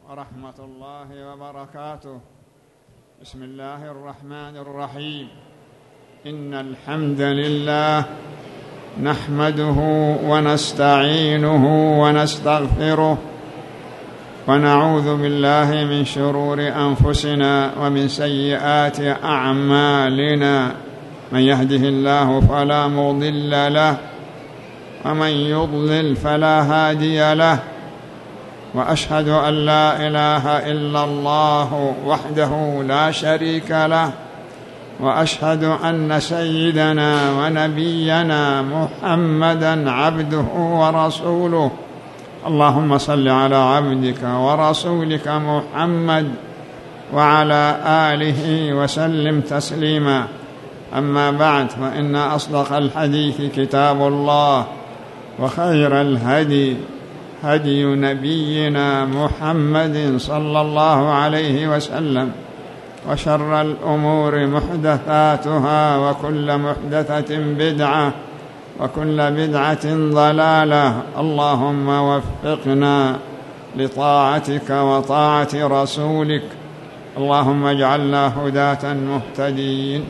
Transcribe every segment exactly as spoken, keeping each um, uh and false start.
ورحمة الله وبركاته. بسم الله الرحمن الرحيم. إن الحمد لله نحمده ونستعينه ونستغفره ونعوذ بالله من شرور أنفسنا ومن سيئات أعمالنا. من يهده الله فلا مضل له ومن يضلل فلا هادي له، وأشهد أن لا إله إلا الله وحده لا شريك له، وأشهد أن سيدنا ونبينا محمدًا عبده ورسوله. اللهم صل على عبدك ورسولك محمد وعلى آله وسلم تسليما. أما بعد، فإن أصدق الحديث كتاب الله، وخير الهدي هدي نبينا محمد صلى الله عليه وسلم، وشر الأمور محدثاتها، وكل محدثة بدعة، وكل بدعة ضلالة. اللهم وفقنا لطاعتك وطاعة رسولك، اللهم اجعلنا هداة مهتدين.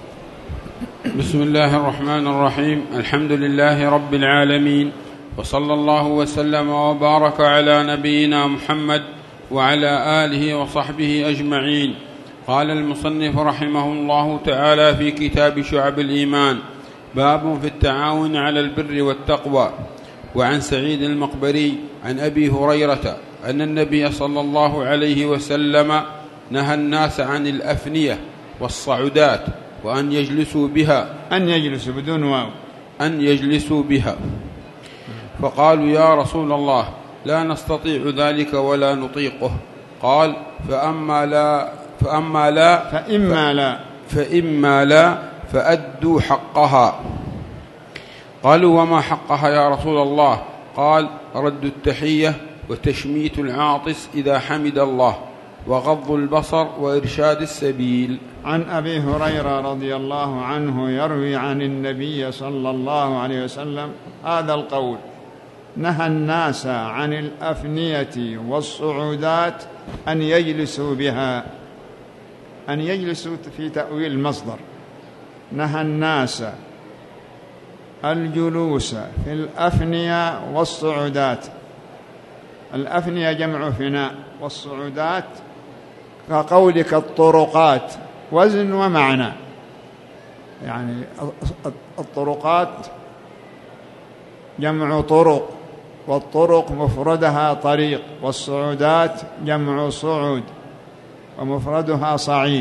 بسم الله الرحمن الرحيم. الحمد لله رب العالمين، وصلى الله وسلم وبارك على نبينا محمد وعلى آله وصحبه أجمعين. قال المصنف رحمه الله تعالى في كتاب شعب الإيمان: باب في التعاون على البر والتقوى. وعن سعيد المقبري عن أبي هريرة أن النبي صلى الله عليه وسلم نهى الناس عن الأفنية والصعودات، وأن يجلسوا بها أن يجلسوا بدون واو أن يجلسوا بها. فقالوا: يا رسول الله، لا نستطيع ذلك ولا نطيقه. قال: فأما لا فأما لا فإما لا فإما لا فأدوا حقها. قالوا: وما حقها يا رسول الله؟ قال: رد التحية، وتشميت العاطس إذا حمد الله، وغض البصر، وإرشاد السبيل. عن أبي هريرة رضي الله عنه يروي عن النبي صلى الله عليه وسلم هذا القول: نهى الناس عن الأفنية والصعودات أن يجلسوا بها. أن يجلسوا في تأويل المصدر. نهى الناس الجلوس في الأفنية والصعودات. الأفنية جمع فناء، والصعودات كقولك الطرقات، وزن ومعنى. يعني الطرقات جمع طرق، والطرق مفردها طريق، والصعودات جمع صعود ومفردها صعيد.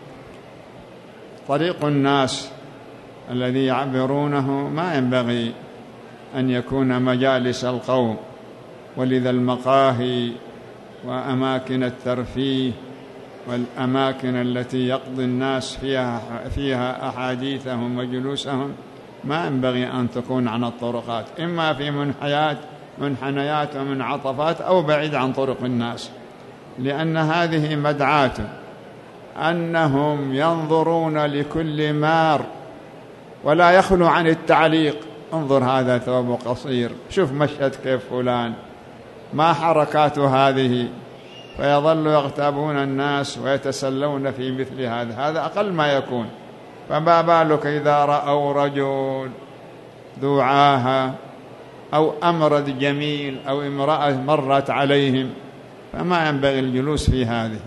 طريق الناس الذي يعبرونه ما ينبغي أن يكون مجالس القوم، ولذا المقاهي وأماكن الترفيه والأماكن التي يقضي الناس فيها, فيها أحاديثهم وجلوسهم ما ينبغي أن تكون عن الطرقات، إما في منحيات منحنيات ومنعطفات أو بعيد عن طرق الناس، لأن هذه مدعاة أنهم ينظرون لكل مار ولا يخلو عن التعليق: انظر هذا ثوب قصير، شوف مشهد كيف فلان، ما حركات هذه، فيظل يغتابون الناس ويتسلون في مثل هذا. هذا أقل ما يكون، فما بالك إذا رأوا رجل ذو عاهة أو أمرد جميل أو امرأة مرت عليهم، فما ينبغي الجلوس في هذه.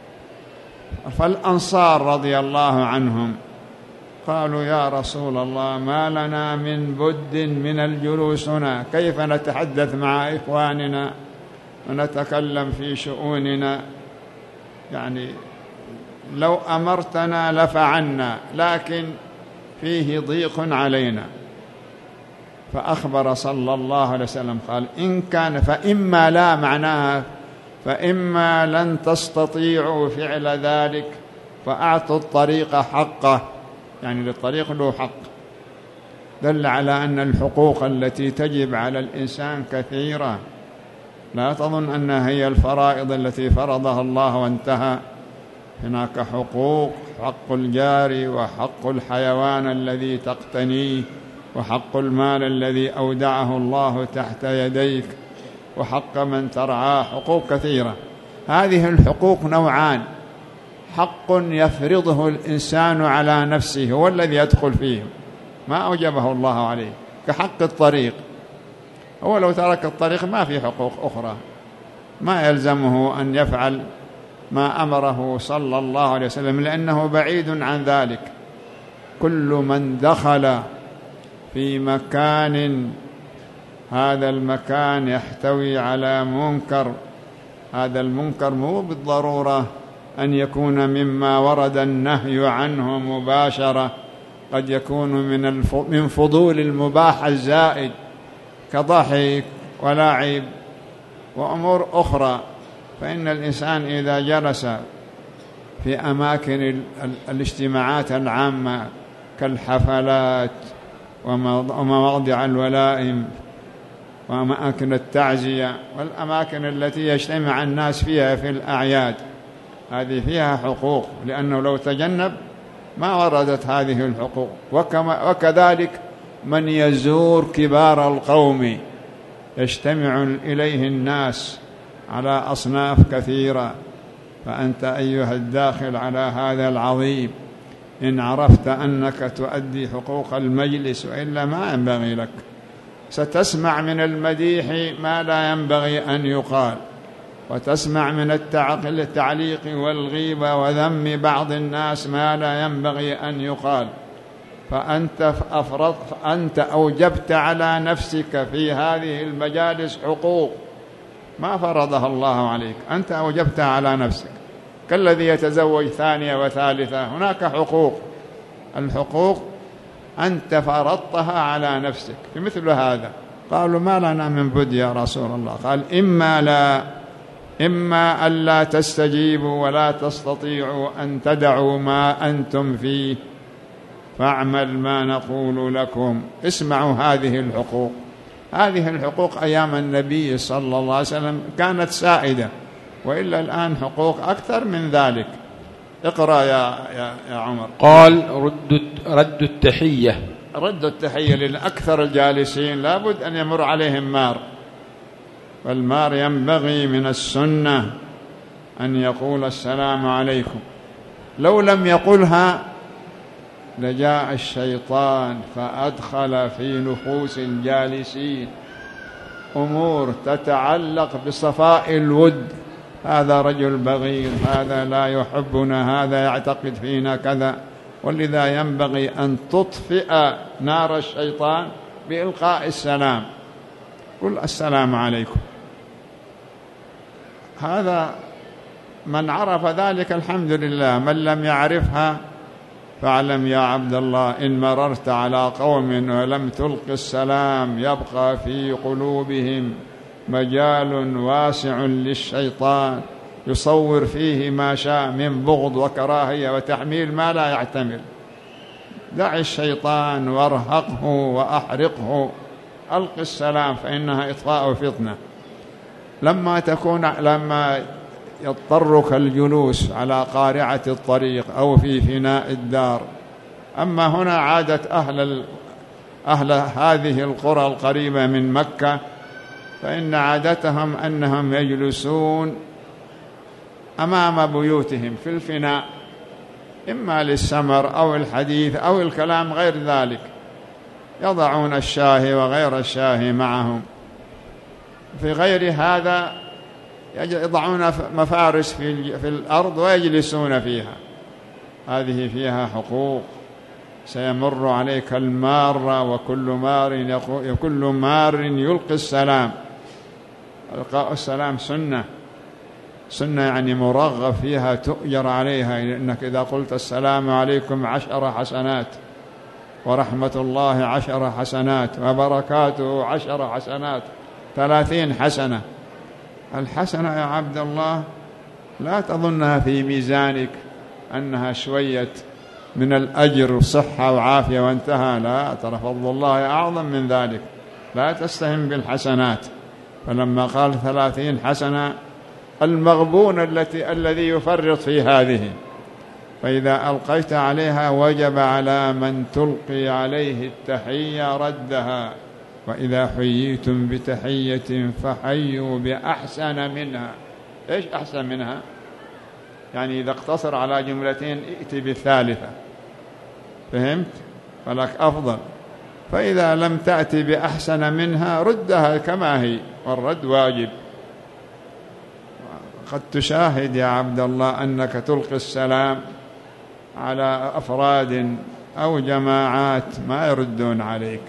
فالأنصار رضي الله عنهم قالوا: يا رسول الله، ما لنا من بد من الجلوس هنا، كيف نتحدث مع إخواننا ونتكلم في شؤوننا؟ يعني لو أمرتنا لفعلنا، لكن فيه ضيق علينا. فأخبر صلى الله عليه وسلم قال: إن كان فإما لا، معناها فإما لن تستطيعوا فعل ذلك فأعطوا الطريق حقه، يعني للطريق له حق. دل على أن الحقوق التي تجب على الإنسان كثيرة، لا تظن أنها هي الفرائض التي فرضها الله وانتهى. هناك حقوق: حق الجار، وحق الحيوان الذي تقتنيه، وحق المال الذي أودعه الله تحت يديك، وحق من ترعاه، حقوق كثيرة. هذه الحقوق نوعان: حق يفرضه الإنسان على نفسه هو الذي يدخل فيه، ما أوجبه الله عليه، كحق الطريق. هو لو ترك الطريق ما في حقوق أخرى، ما يلزمه أن يفعل ما أمره صلى الله عليه وسلم لأنه بعيد عن ذلك. كل من دخل في مكان هذا المكان يحتوي على منكر، هذا المنكر مو بالضرورة أن يكون مما ورد النهي عنه مباشرة، قد يكون من من فضول المباح الزائد كضحك ولعب وأمور أخرى. فإن الإنسان إذا جلس في أماكن الاجتماعات العامة كالحفلات ومواضع الولائم وأماكن التعزية والأماكن التي يجتمع الناس فيها في الأعياد، هذه فيها حقوق، لأنه لو تجنب ما وردت هذه الحقوق. وكما وكذلك من يزور كبار القوم يجتمع إليه الناس على أصناف كثيرة، فأنت أيها الداخل على هذا العظيم إن عرفت أنك تؤدي حقوق المجلس وإلا ما ينبغي لك، ستسمع من المديح ما لا ينبغي أن يقال، وتسمع من التعليق والغيبة وذم بعض الناس ما لا ينبغي أن يقال. فأنت أفرض فأنت أوجبت على نفسك في هذه المجالس حقوق ما فرضها الله عليك، أنت أوجبتها على نفسك. كالذي يتزوج ثانية وثالثة، هناك حقوق، الحقوق أنت فرضتها على نفسك في مثل هذا. قالوا ما لنا من بد يا رسول الله؟ قال إما لا إما ألا تستجيبوا ولا تستطيعوا أن تدعوا ما أنتم فيه فاعمل ما نقول لكم. اسمعوا هذه الحقوق. هذه الحقوق أيام النبي صلى الله عليه وسلم كانت سائدة، وإلا الآن حقوق أكثر من ذلك. اقرأ يا, يا, يا عمر. قال رد, رد التحية رد التحية لأكثر الجالسين لابد أن يمر عليهم مار، والمار ينبغي من السنة أن يقول السلام عليكم. لو لم يقلها لجاء الشيطان فأدخل في نفوس الجالسين أمور تتعلق بصفاء الود، هذا رجل بغيض، هذا لا يحبنا، هذا يعتقد فينا كذا. ولذا ينبغي أن تطفئ نار الشيطان بإلقاء السلام. قل السلام عليكم. هذا من عرف ذلك الحمد لله، من لم يعرفها فاعلم يا عبد الله إن مررت على قوم ولم تلق السلام يبقى في قلوبهم مجال واسع للشيطان يصور فيه ما شاء من بغض وكراهية وتحميل ما لا يحتمل. دع الشيطان وارهقه وأحرقه، ألق السلام فإنها إطفاء فتنة. لما تكون لما يضطرك الجلوس على قارعة الطريق أو في فناء الدار. أما هنا عادة أهل, أهل هذه القرى القريبة من مكة، فإن عادتهم أنهم يجلسون أمام بيوتهم في الفناء، إما للسمر أو الحديث أو الكلام غير ذلك، يضعون الشاهي وغير الشاهي معهم. في غير هذا يضعون مفارش في, في الأرض ويجلسون فيها. هذه فيها حقوق. سيمر عليك المار وكل مار كل مار يلقي السلام. إلقاء السلام سنة، سنة يعني مرغب فيها، تؤجر عليها، لأنك إذا قلت السلام عليكم عشر حسنات، ورحمة الله عشر حسنات، وبركاته عشر حسنات، ثلاثين حسنة. الحسنة يا عبد الله لا تظنها في ميزانك أنها شوية من الأجر صحة وعافية وانتهى، لا، ترى فضل الله أعظم من ذلك. لا تستهن بالحسنات. فلما قال ثلاثين حسنة، المغبون التي الذي يفرط في هذه، فإذا ألقيت عليها وجب على من تلقي عليه التحية ردها، وإذا حييتم بتحية فحيوا بأحسن منها إيش أحسن منها؟ يعني إذا اقتصر على جملتين ائت بالثالثة، فهمت؟ فلك أفضل. فإذا لم تأتي بأحسن منها ردها كما هي، والرد واجب. قد تشاهد يا عبد الله أنك تلقي السلام على أفراد أو جماعات ما يردون عليك،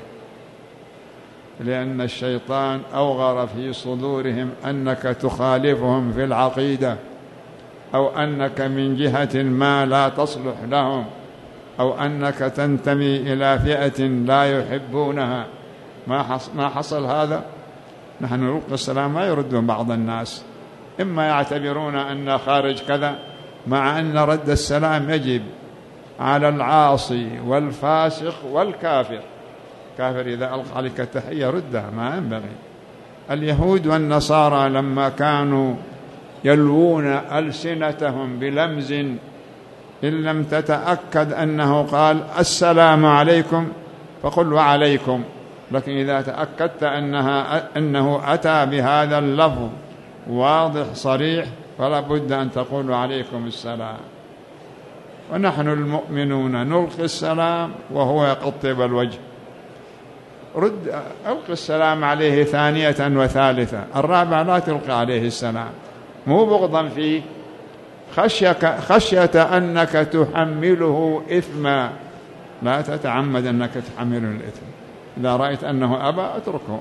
لأن الشيطان أوغر في صدورهم أنك تخالفهم في العقيدة، أو أنك من جهة ما لا تصلح لهم، أو أنك تنتمي إلى فئة لا يحبونها. ما حصل هذا؟ نحن نلقي السلام ما يردون بعض الناس، إما يعتبرون أن خارج كذا، مع أن رد السلام يجب على العاصي والفاسق والكافر. كافر إذا ألقى عليك التحية ردها، ما ينبغي. اليهود والنصارى لما كانوا يلوون ألسنتهم بلمز، إن لم تتأكد أنه قال السلام عليكم فقل وعليكم، لكن إذا تأكدت أنها أنه أتى بهذا اللفظ واضح صريح فلا بد أن تقول عليكم السلام. ونحن المؤمنون نلقي السلام وهو يقطب الوجه، رد ألقي السلام عليه ثانية وثالثة، الرابع لا تلقي عليه السلام، مو بغضا فيه، خشية, خشية أنك تحمله إثما، لا تتعمد أنك تحمله الإثم. إذا رأيت أنه أبى أتركه.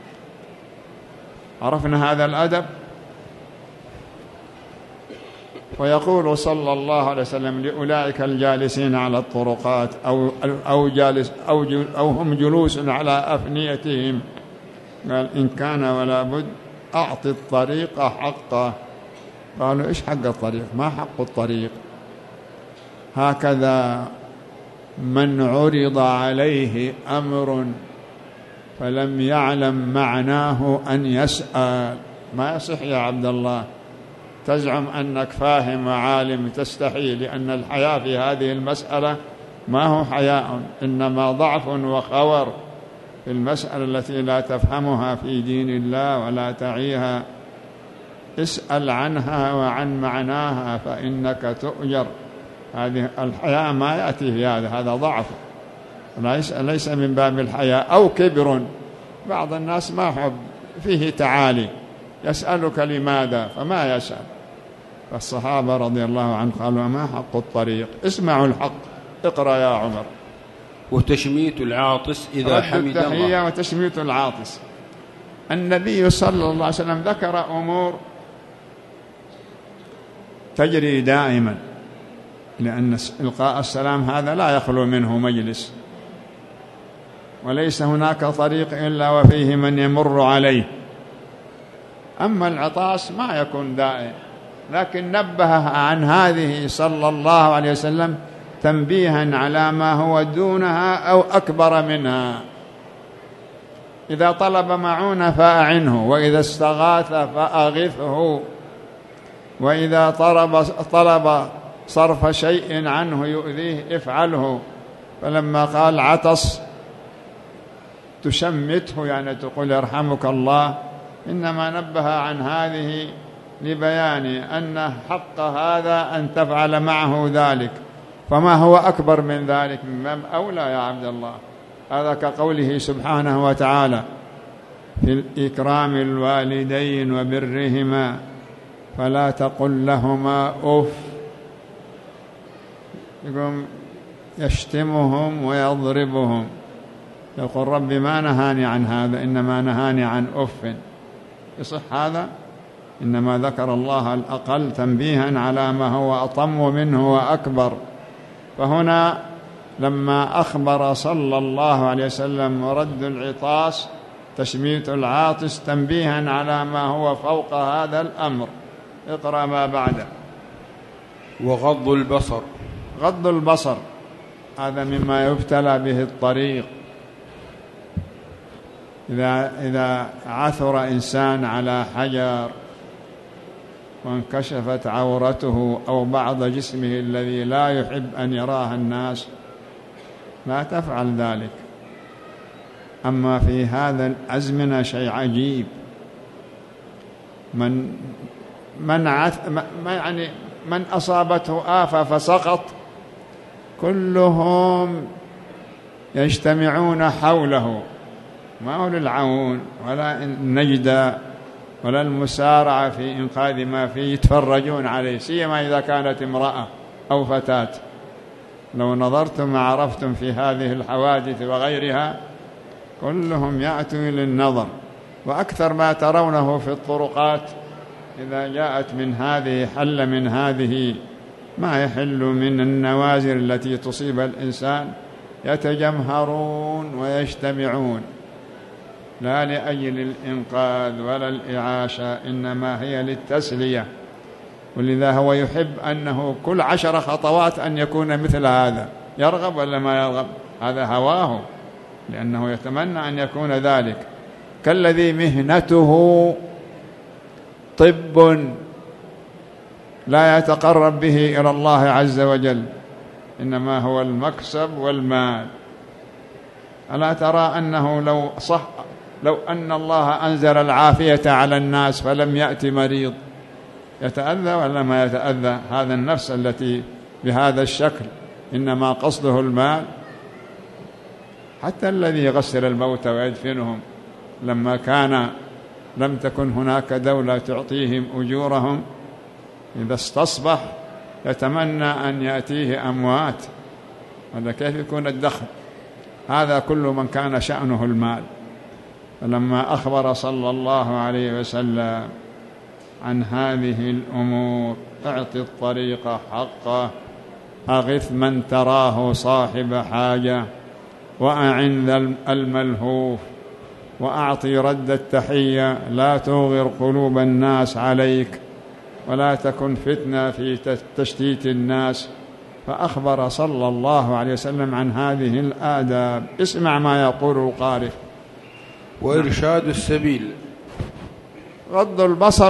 عرفنا هذا الأدب. ويقول صلى الله عليه وسلم لأولئك الجالسين على الطرقات أو, أو, جالس أو, أو هم جلوس على أفنيتهم، قال إن كان ولا بد أعط الطريق حقه. قالوا إيش حق الطريق؟ ما حق الطريق؟ هكذا من عرض عليه أمر فلم يعلم معناه أن يسأل. ما يصح يا عبد الله تزعم أنك فاهم وعالم تستحي، لأن الحياء في هذه المسألة ما هو حياء، إنما ضعف وخور في المسألة التي لا تفهمها في دين الله ولا تعيها. اسأل عنها وعن معناها فإنك تؤجر. هذه الحياء ما يأتي في هذا، هذا ضعف، ليس من باب الحياء أو كبر. بعض الناس ما حب فيه تعالي، يسألك لماذا فما يسأل. فالصحابة رضي الله عنهم قالوا ما حق الطريق؟ اسمعوا الحق. اقرأ يا عمر. وتشميت العاطس إذا حمد الله. وتشميت العاطس. النبي صلى الله عليه وسلم ذكر أمور تجري دائما، لأن إلقاء السلام هذا لا يخلو منه مجلس، وليس هناك طريق إلا وفيه من يمر عليه. أما العطاس ما يكون دائم، لكن نبه عن هذه صلى الله عليه وسلم تنبيها على ما هو دونها أو أكبر منها. إذا طلب معونة فأعنه، وإذا استغاث فأغثه، وإذا طلب, طلب صرف شيء عنه يؤذيه افعله. فلما قال عطس تشمته، يعني تقول يرحمك الله، إنما نبه عن هذه لبيان أن حق هذا أن تفعل معه ذلك، فما هو أكبر من ذلك من باب أولى يا عبد الله. هذا كقوله سبحانه وتعالى في إكرام الوالدين وبرهما فلا تقل لهما أف، يقوم يشتمهم ويضربهم، يقول ربي ما نهاني عن هذا، إنما نهاني عن أف. يصح هذا؟ إنما ذكر الله الأقل تنبيها على ما هو أطم منه وأكبر. فهنا لما أخبر صلى الله عليه وسلم ورد العطاس تشميت العاطس تنبيها على ما هو فوق هذا الأمر. اقرأ ما بعده. وغض البصر. غض البصر هذا مما يبتلى به الطريق. إذا, إذا عثر إنسان على حجر وانكشفت عورته أو بعض جسمه الذي لا يحب أن يراه الناس لا تفعل ذلك. أما في هذا الأزمنة شيء عجيب، من من عث... يعني من أصابته آفة فسقط كلهم يجتمعون حوله، ما هو للعون ولا النجدة ولا المسارعة في إنقاذ ما فيه، يتفرجون عليه، سيما إذا كانت امرأة أو فتاة. لو نظرتم عرفتم في هذه الحوادث وغيرها كلهم يأتوا للنظر. وأكثر ما ترونه في الطرقات إذا جاءت من هذه حل من هذه ما يحل من النوازل التي تصيب الإنسان، يتجمهرون ويجتمعون لا لأجل الإنقاذ ولا الإعاشة، إنما هي للتسلية. ولذا هو يحب أنه كل عشر خطوات أن يكون مثل هذا، يرغب ولا ما يرغب، هذا هواه، لأنه يتمنى أن يكون ذلك. كالذي مهنته طب لا يتقرب به إلى الله عز وجل، إنما هو المكسب والمال. ألا ترى أنه لو صح لو أن الله أنزل العافية على الناس فلم يأتي مريض يتأذى ولا ما يتأذى؟ هذا النفس التي بهذا الشكل إنما قصده المال. حتى الذي يغسل الموتى ويدفنهم لما كان لم تكن هناك دولة تعطيهم أجورهم، إذا استصبح يتمنى أن يأتيه أموات، هذا كيف يكون الدخل؟ هذا كل من كان شأنه المال. فلما أخبر صلى الله عليه وسلم عن هذه الأمور، اعط الطريق حقه، أغث من تراه صاحب حاجة، وأعن الملهوف، وأعطي رد التحية، لا توغر قلوب الناس عليك، ولا تكن فتنة في تشتيت الناس. فأخبر صلى الله عليه وسلم عن هذه الآداب. اسمع ما يقول القارئ. وإرشاد السبيل. غض البصر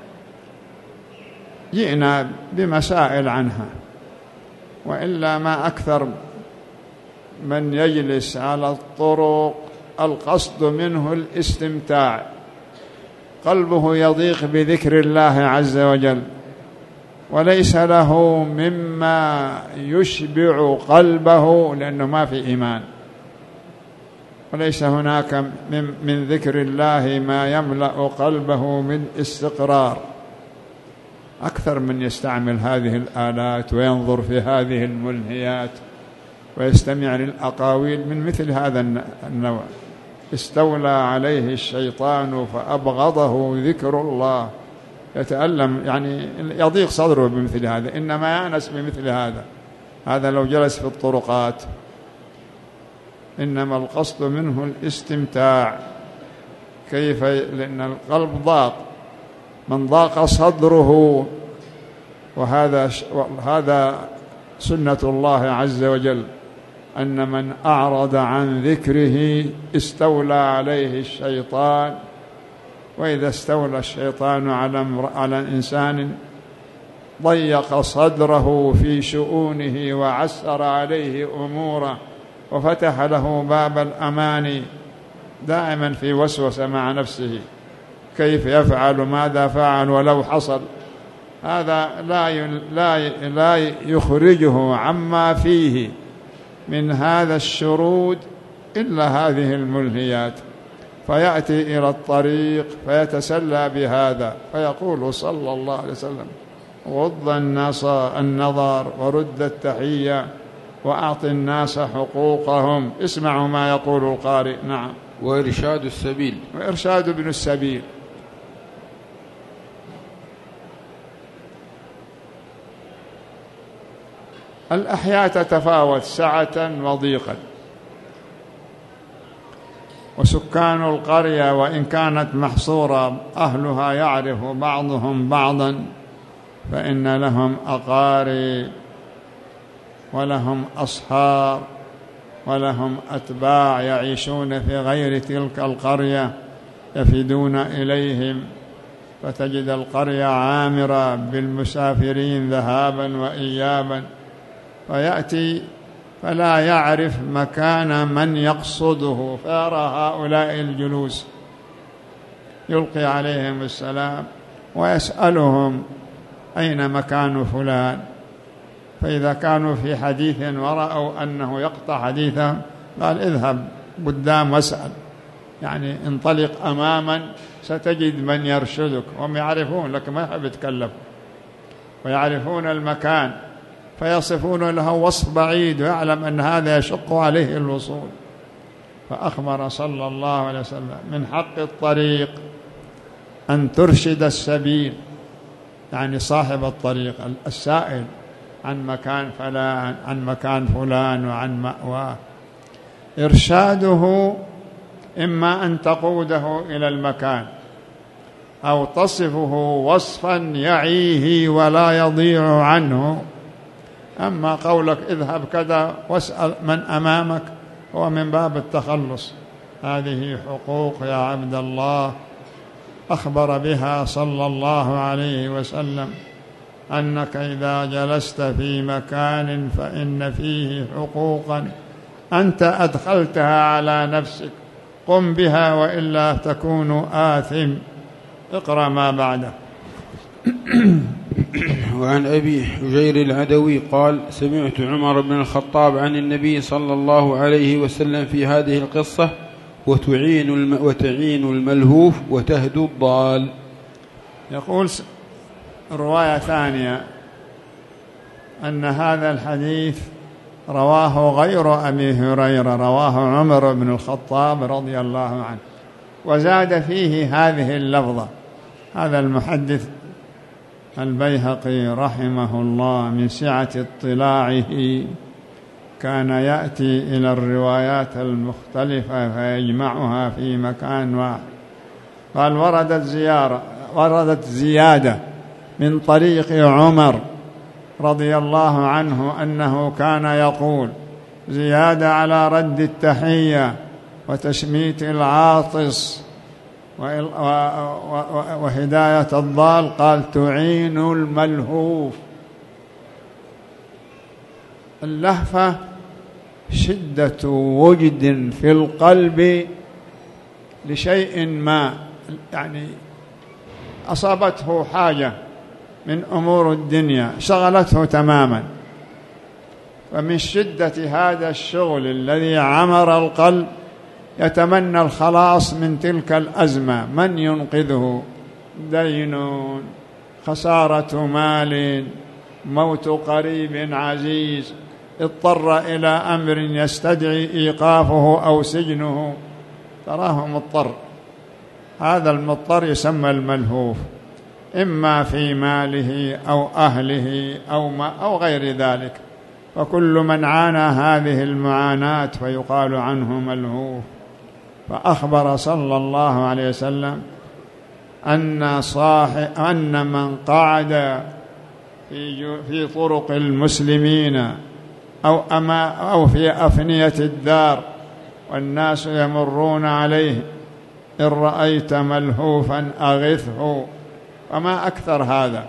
جئنا بمسائل عنها، وإلا ما أكثر من يجلس على الطرق القصد منه الاستمتاع، قلبه يضيق بذكر الله عز وجل، وليس له مما يشبع قلبه لأنه ما في إيمان، وليس هناك من, من ذكر الله ما يملأ قلبه من استقرار. أكثر من يستعمل هذه الآلات وينظر في هذه الملهيات ويستمع للأقاويل من مثل هذا النوع، استولى عليه الشيطان فأبغضه ذكر الله، يتألم، يعني يضيق صدره بمثل هذا، إنما يأنس بمثل هذا. هذا لو جلس في الطرقات، إنما القصد منه الاستمتاع. كيف؟ لأن القلب ضاق، من ضاق صدره، وهذا هذا سنة الله عز وجل، أن من أعرض عن ذكره استولى عليه الشيطان. وإذا استولى الشيطان على على إنسان ضيق صدره في شؤونه وعسر عليه أموره وفتح له باب الأماني، دائما في وسوسة مع نفسه، كيف يفعل، ماذا فعل، ولو حصل. هذا لا لا لا يخرجه عما فيه من هذا الشرود إلا هذه الملهيات، فيأتي إلى الطريق فيتسلى بهذا، فيقول صلى الله عليه وسلم: غض النظر ورد التحية وأعط الناس حقوقهم. اسمعوا ما يقول القارئ. نعم. وإرشاد السبيل. وإرشاد ابن السبيل. الأحياء تتفاوت سعة وضيقا، وسكان القرية وإن كانت محصورة أهلها يعرف بعضهم بعضا، فإن لهم أقارب ولهم أصحاب ولهم أتباع يعيشون في غير تلك القرية يفدون إليهم، فتجد القرية عامرة بالمسافرين ذهابا وإيابا، فيأتي فلا يعرف مكان من يقصده، فيرى هؤلاء الجلوس يلقي عليهم السلام ويسألهم أين مكان فلان، فإذا كانوا في حديث ورأوا أنه يقطع حديثهم قال اذهب قدام واسأل، يعني انطلق أماما ستجد من يرشدك. هم يعرفون لك ما يحب يتكلم ويعرفون المكان فيصفون له وصف بعيد ويعلم أن هذا يشق عليه الوصول. فأخبر صلى الله عليه وسلم من حق الطريق أن ترشد السبيل، يعني صاحب الطريق السائل عن مكان فلان عن مكان فلان وعن مأواه. إرشاده إما أن تقوده إلى المكان أو تصفه وصفا يعيه ولا يضيع عنه. أما قولك اذهب كذا واسأل من أمامك هو من باب التخلص. هذه حقوق يا عبد الله أخبر بها صلى الله عليه وسلم أنك إذا جلست في مكان فإن فيه حقوقا أنت أدخلتها على نفسك، قم بها وإلا تكون آثم. اقرأ ما بعده. وعن أبي حجير العدوي قال سمعت عمر بن الخطاب عن النبي صلى الله عليه وسلم في هذه القصة وتعين, الم وتعين الملهوف وتهدو الضال. يقول رواية ثانية أن هذا الحديث رواه غير أبي هريرة، رواه عمر بن الخطاب رضي الله عنه، وزاد فيه هذه اللفظة. هذا المحدث البيهقي رحمه الله من سعة اطلاعه كان يأتي إلى الروايات المختلفة فيجمعها في مكان واحد. قال وردت زيارة وردت زيادة من طريق عمر رضي الله عنه أنه كان يقول زيادة على رد التحية وتشميت العاطس وهداية الضال. قال تعين الملهوف. اللهفة شدة وجد في القلب لشيء ما، يعني أصابته حاجة من أمور الدنيا شغلته تماما، فمن شدة هذا الشغل الذي عمر القلب يتمنى الخلاص من تلك الأزمة. من ينقذه؟ دين، خسارة مال، موت قريب عزيز، اضطر إلى أمر يستدعي إيقافه أو سجنه، تراه مضطر. هذا المضطر يسمى الملهوف، إما في ماله أو أهله أو, ما أو غير ذلك. فكل من عانى هذه المعاناة فيقال عنه ملهوف. فأخبر صلى الله عليه وسلم أن صاحب أن من قعد في في طرق المسلمين أو أما أو في أفنية الدار والناس يمرون عليه إن رأيت ملهوفا أغثه، وما أكثر هذا.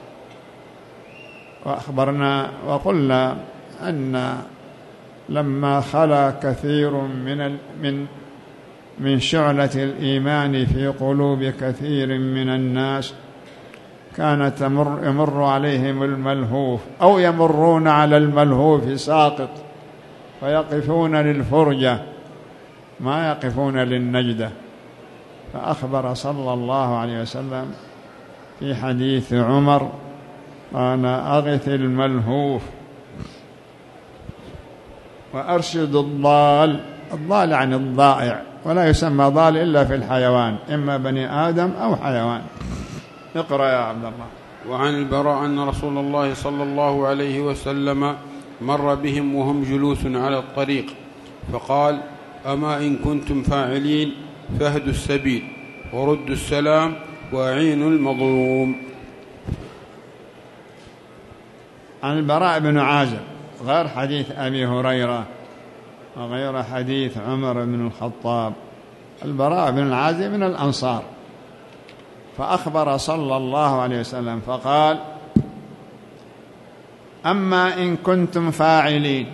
وأخبرنا وقلنا أن لما خلا كثير من من من شعلة الإيمان في قلوب كثير من الناس كانت تمر يمر عليهم الملهوف أو يمرون على الملهوف ساقط فيقفون للفرجة ما يقفون للنجدة. فأخبر صلى الله عليه وسلم في حديث عمر قال أغث الملهوف وأرشد الضال. الضال عن الضائع، ولا يسمى ضال إلا في الحيوان، إما بني آدم أو حيوان. اقرأ يا عبد الله. وعن البراء أن رسول الله صلى الله عليه وسلم مر بهم وهم جلوس على الطريق فقال أما إن كنتم فاعلين فاهدوا السبيل وردوا السلام وأعينوا المظلوم. عن البراء بن عازب غير حديث أبي هريرة وغير حديث عمر بن الخطاب. البراء بن عازب من الأنصار، فأخبر صلى الله عليه وسلم فقال أما إن كنتم فاعلين،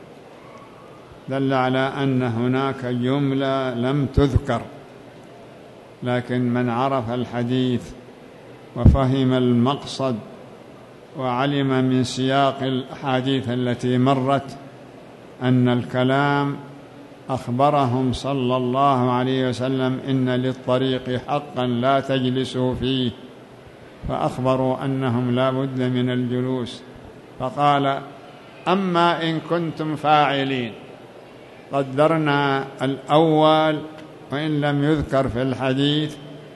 دل على أن هناك جملة لم تذكر، لكن من عرف الحديث وفهم المقصد وعلم من سياق الأحاديث التي مرت أن الكلام أخبرهم صلى الله عليه وسلم إن للطريق حقا لا تجلسوا فيه، فأخبروا أنهم لا بد من الجلوس. فقال: أما إن كنتم فاعلين. قدرنا الأول وإن لم يذكر في الحديث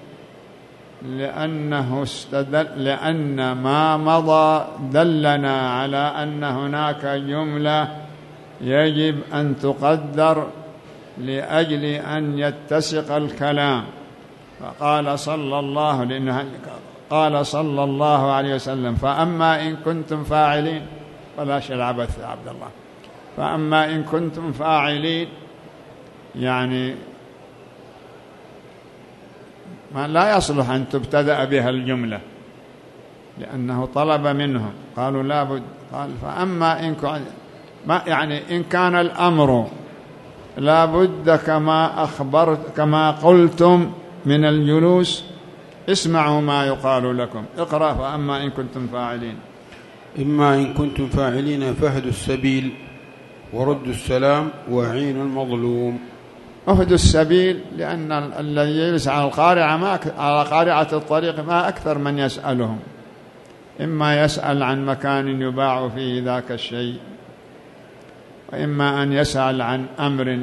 لأنه استدل لأن ما مضى دلنا على أن هناك جملة يجب أن تقدر لأجل أن يتسق الكلام. فقال صلى الله لأنه قال صلى الله عليه وسلم: فأما إن كنتم فاعلين، بلاش العبث يا عبد الله، فأما إن كنتم فاعلين يعني ما لا يصلح أن تبتدأ بها الجملة لأنه طلب منهم، قالوا لا بد. قال: فأما إن ما يعني إن كان الأمر لا بد كما أخبرت كما قلتم من الجلوس، اسمعوا ما يقال لكم. اقرأ: فأما إن كنتم فاعلين. إما إن كنتم فاعلين فاهدوا السبيل وردوا السلام وعينوا المظلوم. اهدوا السبيل لأن الذي يجلس على القارعة ما على قارعة الطريق ما أكثر من يسألهم، إما يسأل عن مكان يباع فيه ذاك الشيء، وإما أن يسأل عن أمر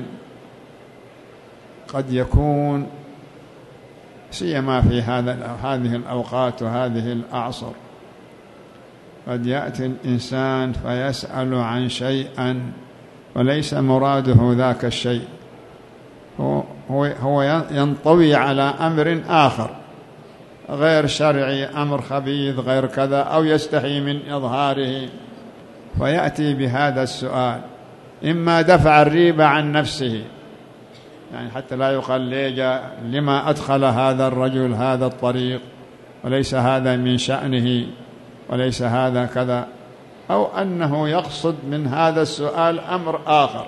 قد يكون سيما في هذا هذه الأوقات وهذه الأعصر قد يأتي الإنسان فيسأل عن شيئا وليس مراده ذاك الشيء، هو, هو ينطوي على أمر آخر غير شرعي، أمر خبيث غير كذا، أو يستحي من إظهاره فيأتي بهذا السؤال، إما دفع الريبة عن نفسه، يعني حتى لا يقال لي لما أدخل هذا الرجل هذا الطريق وليس هذا من شأنه وليس هذا كذا، أو أنه يقصد من هذا السؤال أمر آخر.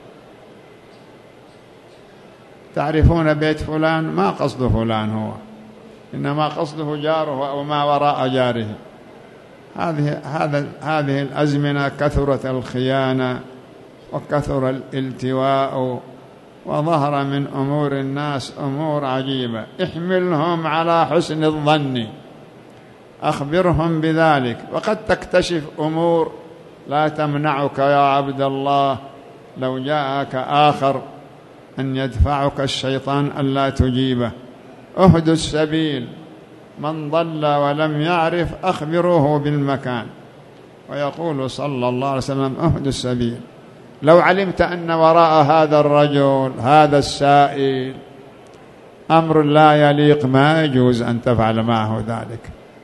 تعرفون بيت فلان؟ ما قصد فلان هو، إنما قصده جاره أو ما وراء جاره. هذه هذا هذه الأزمنة كثرت الخيانة وكثر الالتواء وظهر من أمور الناس أمور عجيبة. احملهم على حسن الظن، أخبرهم بذلك، وقد تكتشف أمور لا تمنعك يا عبد الله لو جاءك آخر أن يدفعك الشيطان ألا تجيبه. اهدوا السبيل، من ضل ولم يعرف أخبروه بالمكان. ويقول صلى الله عليه وسلم: اهدوا السبيل. لو علمت أن وراء هذا الرجل هذا السائل أمر لا يليق ما يجوز أن تفعل معه ذلك.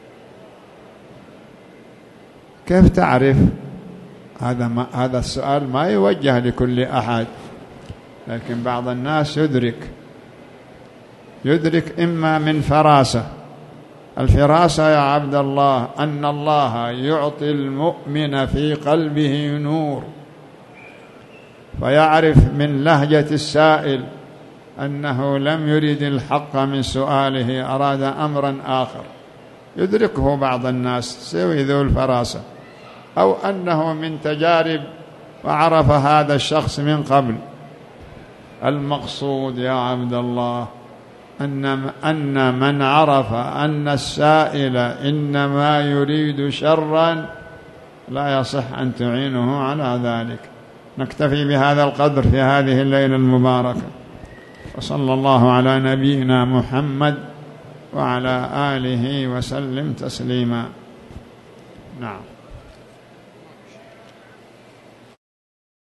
كيف تعرف؟ هذا ما هذا السؤال ما يوجه لكل أحد، لكن بعض الناس يدرك يدرك إما من فراسة. الفراسة يا عبد الله أن الله يعطي المؤمن في قلبه نور، فيعرف من لهجة السائل أنه لم يرد الحق من سؤاله، أراد أمرا آخر، يدركه بعض الناس سوي ذو الفراسة، أو أنه من تجارب وعرف هذا الشخص من قبل. المقصود يا عبد الله أن أن من عرف أن السائل إنما يريد شرا لا يصح أن تعينه على ذلك. نكتفي بهذا القدر في هذه الليلة المباركة، وصلى الله على نبينا محمد وعلى آله وسلم تسليما. نعم.